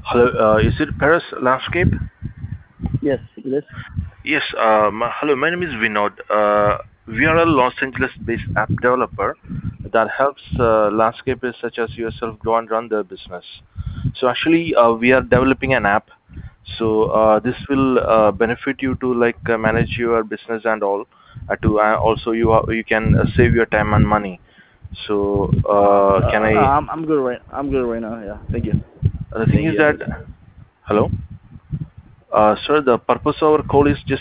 Hello, is it Paris Landscape? Yes, it is. Yes, hello, my name is Vinod. We are a Los Angeles-based app developer that helps landscapers such as yourself grow and run their business. So actually, we are developing an app. So this will benefit you to manage your business and all. To also you can save your time and money. So can No, I? I'm good right. I'm good right now. Yeah, thank you. The thing Thank is you. that hello. Sir, the purpose of our call is just